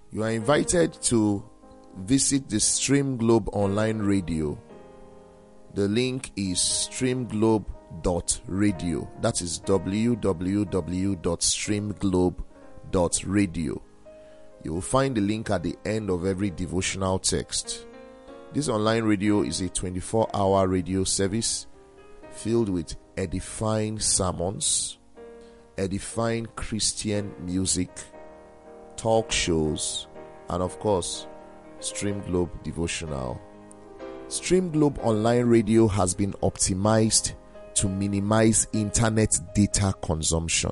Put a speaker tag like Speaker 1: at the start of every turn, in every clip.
Speaker 1: You are invited to visit the Stream Globe online radio. The link is streamglobe.radio. That is www.streamglobe.radio. You will find the link at the end of every devotional text. This online radio is a 24-hour radio service filled with edifying sermons, edifying Christian music, talk shows, and of course, Stream Globe devotional. Stream Globe online radio has been optimized to minimize internet data consumption.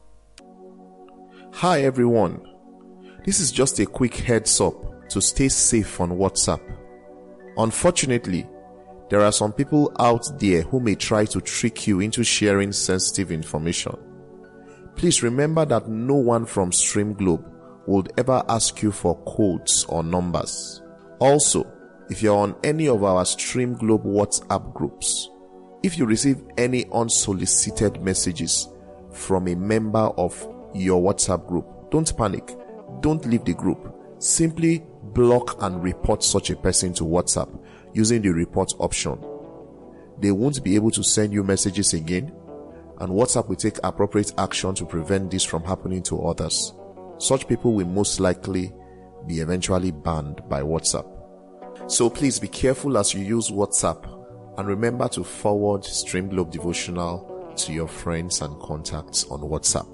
Speaker 1: Hi everyone, this is just a quick heads up to stay safe on WhatsApp. Unfortunately, there are some people out there who may try to trick you into sharing sensitive information. Please remember that no one from Stream Globe would ever ask you for codes or numbers. Also, if you're on any of our Stream Globe WhatsApp groups, if you receive any unsolicited messages from a member of your WhatsApp group, don't panic. Don't leave the group. Simply block and report such a person to WhatsApp using the report option. They won't be able to send you messages again, and WhatsApp will take appropriate action to prevent this from happening to others. Such people will most likely be eventually banned by WhatsApp. So please be careful as you use WhatsApp, and remember to forward Stream Globe devotional to your friends and contacts on WhatsApp.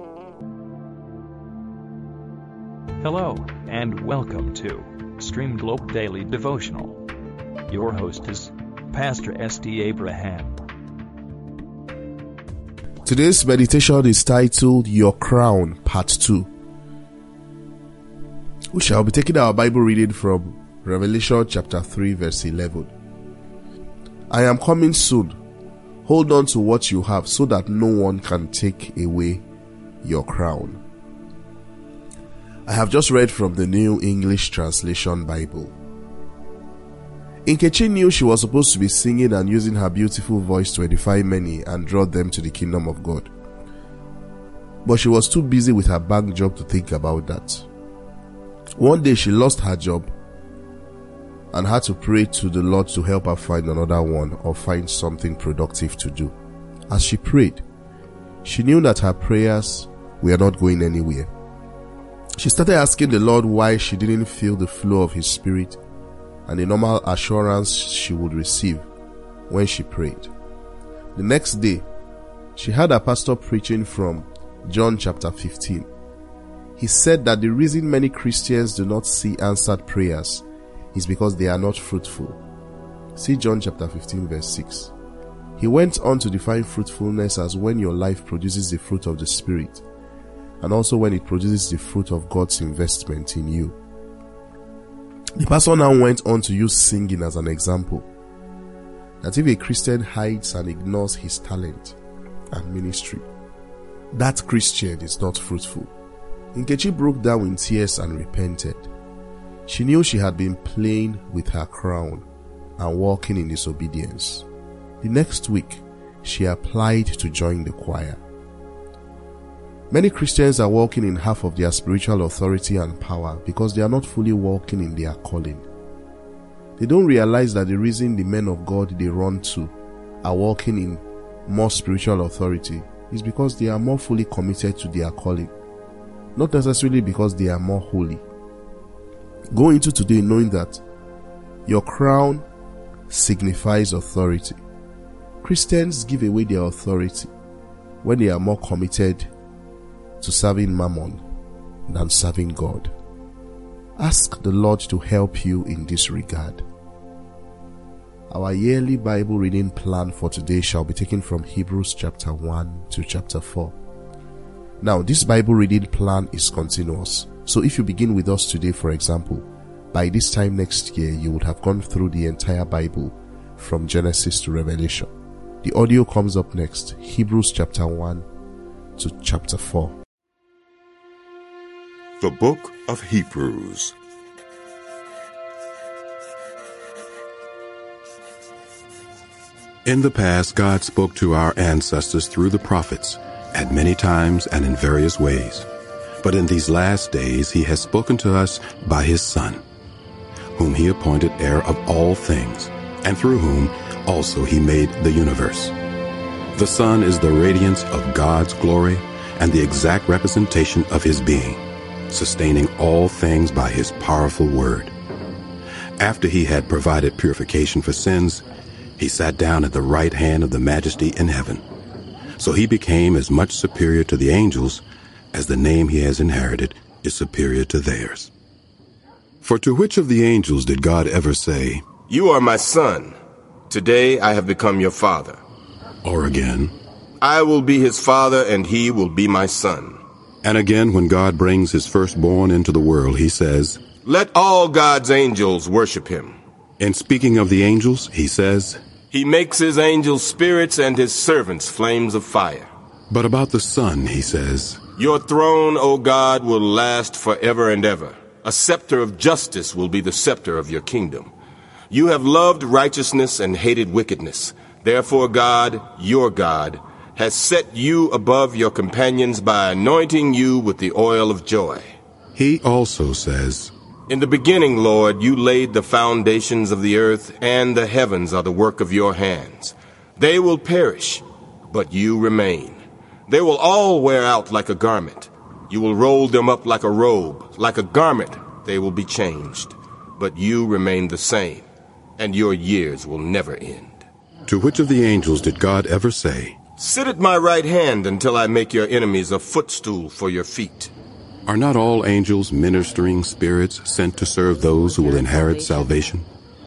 Speaker 2: Hello, and welcome to Stream Globe Daily Devotional. Your host is Pastor S.D. Abraham.
Speaker 1: Today's meditation is titled Your Crown, Part 2. We shall be taking our Bible reading from Revelation chapter 3 verse 11. I am coming soon. Hold on to what you have so that no one can take away your crown. I have just read from the New English Translation Bible. Nkechi knew she was supposed to be singing and using her beautiful voice to edify many and draw them to the kingdom of God. But she was too busy with her bank job to think about that. One day she lost her job and had to pray to the Lord to help her find another one or find something productive to do. As she prayed, she knew that her prayers were not going anywhere. She started asking the Lord why she didn't feel the flow of His Spirit and the normal assurance she would receive when she prayed. The next day, she heard a pastor preaching from John chapter 15. He said that the reason many Christians do not see answered prayers is because they are not fruitful. See John chapter 15 verse 6. He went on to define fruitfulness as when your life produces the fruit of the Spirit, and also when it produces the fruit of God's investment in you. The pastor now went on to use singing as an example. That if a Christian hides and ignores his talent and ministry, that Christian is not fruitful. Nkechi broke down in tears and repented. She knew she had been playing with her crown and walking in disobedience. The next week, she applied to join the choir. Many Christians are walking in half of their spiritual authority and power because they are not fully walking in their calling. They don't realize that the reason the men of God they run to are walking in more spiritual authority is because they are more fully committed to their calling, not necessarily because they are more holy. Go into today knowing that your crown signifies authority. Christians give away their authority when they are more committed to serving Mammon than serving God. Ask the Lord to help you in this regard. Our yearly Bible reading plan for today shall be taken from Hebrews chapter 1 to chapter 4. Now, this Bible reading plan is continuous. So if you begin with us today, for example, by this time next year, you would have gone through the entire Bible from Genesis to Revelation. The audio comes up next, Hebrews chapter 1 to chapter 4.
Speaker 3: The Book of Hebrews. In the past, God spoke to our ancestors through the prophets at many times and in various ways. But in these last days he has spoken to us by his Son, whom he appointed heir of all things, and through whom also he made the universe. The Son is the radiance of God's glory and the exact representation of his being, sustaining all things by his powerful word. After he had provided purification for sins, he sat down at the right hand of the Majesty in heaven. So he became as much superior to the angels as the name he has inherited is superior to theirs. For to which of the angels did God ever say,
Speaker 4: "You are my son. Today I have become your father"?
Speaker 3: Or again,
Speaker 4: "I will be his father and he will be my son"?
Speaker 3: and again when God brings his firstborn into the world, he says,
Speaker 4: "Let all God's angels worship him."
Speaker 3: in speaking of the angels, he says,
Speaker 4: He makes his angels spirits and his servants flames of fire.
Speaker 3: but about the Son, he says,
Speaker 4: Your throne, O God, will last forever and ever. A scepter of justice will be the scepter of your kingdom. You have loved righteousness and hated wickedness. Therefore God, your God, has set you above your companions by anointing you with the oil of joy.
Speaker 3: He also says,
Speaker 4: In the beginning, Lord, you laid the foundations of the earth, and the heavens are the work of your hands. They will perish, but you remain. They will all wear out like a garment. You will roll them up like a robe. Like a garment, they will be changed. But you remain the same, and your years will never end.
Speaker 3: to which of the angels did God ever say,
Speaker 4: Sit at my right hand until I make your enemies a footstool for your feet.
Speaker 3: Are not all angels ministering spirits sent to serve those who will inherit salvation?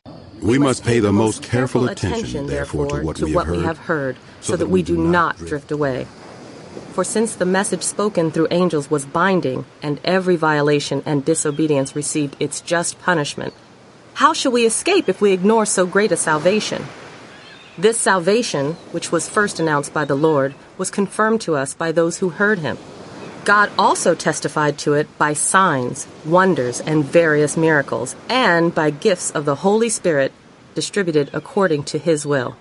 Speaker 3: We must pay the most careful attention, therefore, to what we have heard,
Speaker 5: so that we do not drift away. For since the message spoken through angels was binding, and every violation and disobedience received its just punishment, how shall we escape if we ignore so great a salvation? This salvation, which was first announced by the Lord, was confirmed to us by those who heard him. God also testified to it by signs, wonders, and various miracles, and by gifts of the Holy Spirit distributed according to his will.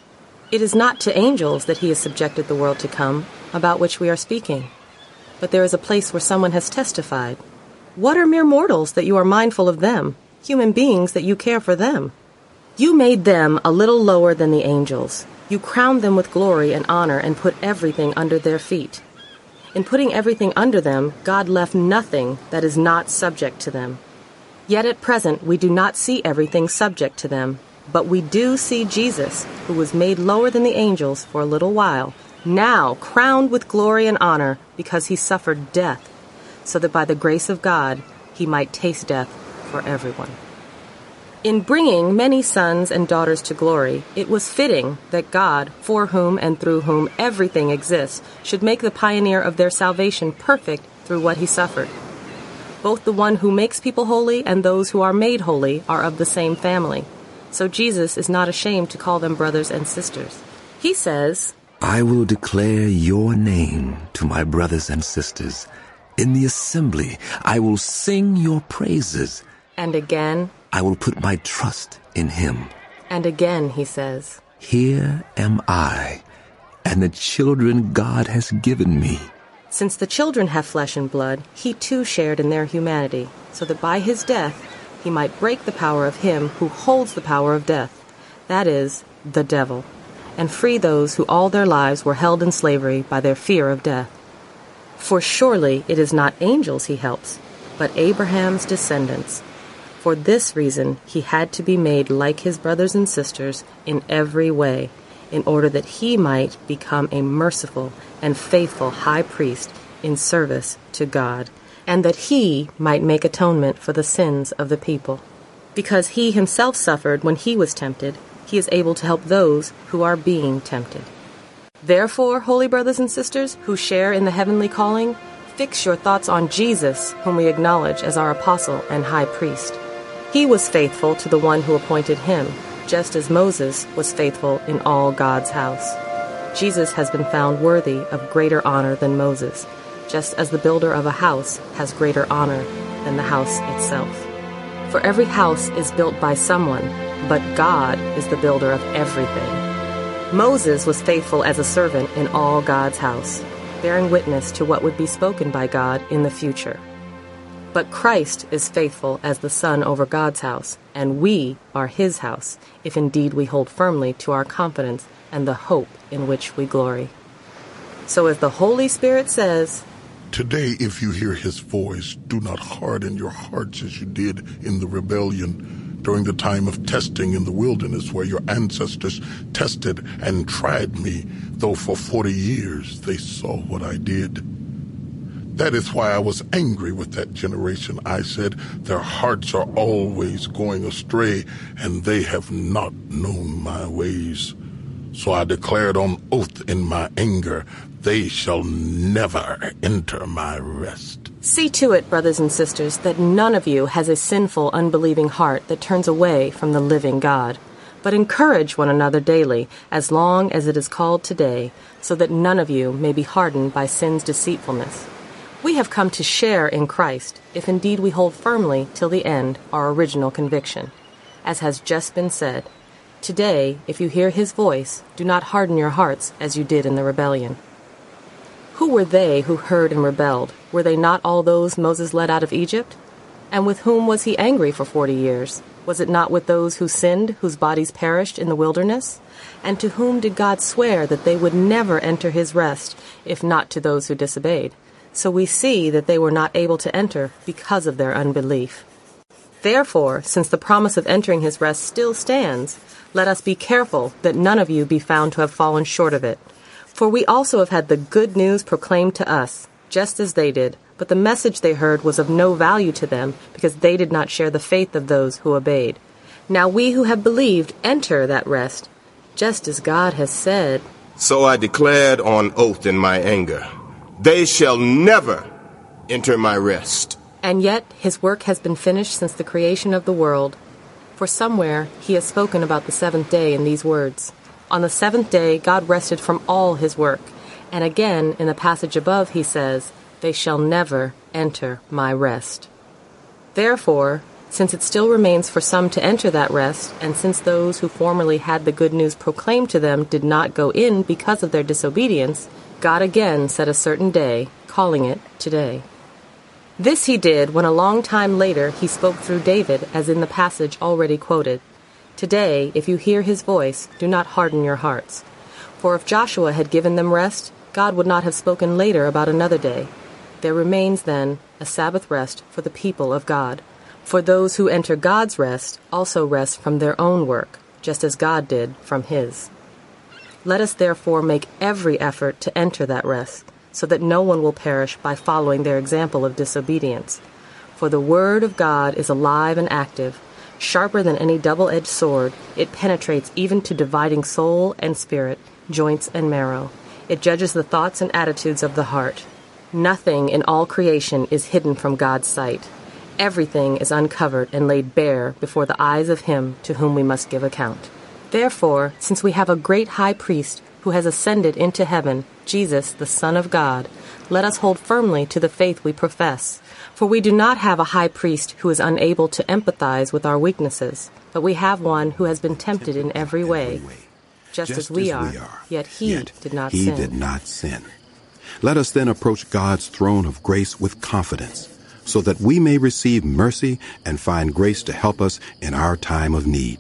Speaker 5: It is not to angels that he has subjected the world to come, about which we are speaking. But there is a place where someone has testified. What are mere mortals that you are mindful of them, human beings that you care for them? You made them a little lower than the angels. You crowned them with glory and honor and put everything under their feet. In putting everything under them, God left nothing that is not subject to them. Yet at present we do not see everything subject to them, but we do see Jesus, who was made lower than the angels for a little while, now crowned with glory and honor because he suffered death, so that by the grace of God he might taste death for everyone. In bringing many sons and daughters to glory, it was fitting that God, for whom and through whom everything exists, should make the pioneer of their salvation perfect through what he suffered. Both the one who makes people holy and those who are made holy are of the same family. So Jesus is not ashamed to call them brothers and sisters. He says,
Speaker 6: I will declare your name to my brothers and sisters. In the assembly I will sing your praises.
Speaker 5: And again,
Speaker 6: I will put my trust in him.
Speaker 5: And again he says,
Speaker 6: Here am I, and the children God has given me.
Speaker 5: Since the children have flesh and blood, he too shared in their humanity, so that by his death he might break the power of him who holds the power of death, that is, the devil, and free those who all their lives were held in slavery by their fear of death. For surely it is not angels he helps, but Abraham's descendants. For this reason he had to be made like his brothers and sisters in every way, in order that he might become a merciful and faithful high priest in service to God, and that he might make atonement for the sins of the people. Because he himself suffered when he was tempted, he is able to help those who are being tempted. Therefore, holy brothers and sisters who share in the heavenly calling, fix your thoughts on Jesus, whom we acknowledge as our apostle and high priest. He was faithful to the one who appointed him, just as Moses was faithful in all God's house. Jesus has been found worthy of greater honor than Moses, just as the builder of a house has greater honor than the house itself. For every house is built by someone, but God is the builder of everything. Moses was faithful as a servant in all God's house. bearing witness to what would be spoken by God in the future. But Christ is faithful as the Son over God's house, and we are his house, if indeed we hold firmly to our confidence and the hope in which we glory. So as the Holy Spirit says,
Speaker 7: "Today, if you hear his voice, do not harden your hearts as you did in the rebellion during the time of testing in the wilderness, where your ancestors tested and tried me, though for 40 years they saw what I did. That is why I was angry with that generation. I said, their hearts are always going astray, and they have not known my ways. So I declared on oath in my anger, they shall never enter my rest."
Speaker 5: See to it, brothers and sisters, that none of you has a sinful, unbelieving heart that turns away from the living God. But encourage one another daily, as long as it is called today, so that none of you may be hardened by sin's deceitfulness. We have come to share in Christ, if indeed we hold firmly till the end our original conviction. As has just been said, today, if you hear his voice, do not harden your hearts as you did in the rebellion. Who were they who heard and rebelled? Were they not all those Moses led out of Egypt? And with whom was he angry for 40 years? Was it not with those who sinned, whose bodies perished in the wilderness? And to whom did God swear that they would never enter his rest, if not to those who disobeyed? So we see that they were not able to enter because of their unbelief. Therefore, since the promise of entering his rest still stands, let us be careful that none of you be found to have fallen short of it. For we also have had the good news proclaimed to us, just as they did, but the message they heard was of no value to them, because they did not share the faith of those who obeyed. Now we who have believed enter that rest, just as God has said,
Speaker 4: "So I declared on oath in my anger, they shall never enter my rest."
Speaker 5: And yet his work has been finished since the creation of the world. For somewhere he has spoken about the seventh day in these words, "On the seventh day God rested from all his work." And again in the passage above he says, "They shall never enter my rest." Therefore, since it still remains for some to enter that rest, and since those who formerly had the good news proclaimed to them did not go in because of their disobedience, God again set a certain day, calling it today. This he did when a long time later he spoke through David, as in the passage already quoted. "Today, if you hear his voice, do not harden your hearts." For if Joshua had given them rest, God would not have spoken later about another day. There remains, then, a Sabbath rest for the people of God. For those who enter God's rest also rest from their own work, just as God did from his. Let us therefore make every effort to enter that rest, so that no one will perish by following their example of disobedience. For the word of God is alive and active, sharper than any double-edged sword. It penetrates even to dividing soul and spirit, joints and marrow. It judges the thoughts and attitudes of the heart. Nothing in all creation is hidden from God's sight. Everything is uncovered and laid bare before the eyes of him to whom we must give account. Therefore, since we have a great high priest who has ascended into heaven, Jesus, the Son of God, let us hold firmly to the faith we profess. For we do not have a high priest who is unable to empathize with our weaknesses, but we have one who has been tempted in every way, just as we are, yet he did not sin.
Speaker 3: Let us then approach God's throne of grace with confidence, so that we may receive mercy and find grace to help us in our time of need.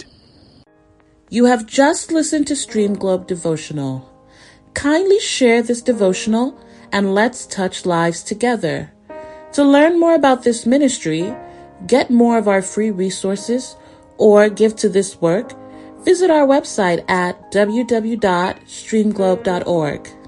Speaker 8: You have just listened to Stream Globe Devotional. Kindly share this devotional and let's touch lives together. To learn more about this ministry, get more of our free resources, or give to this work, visit our website at www.streamglobe.org.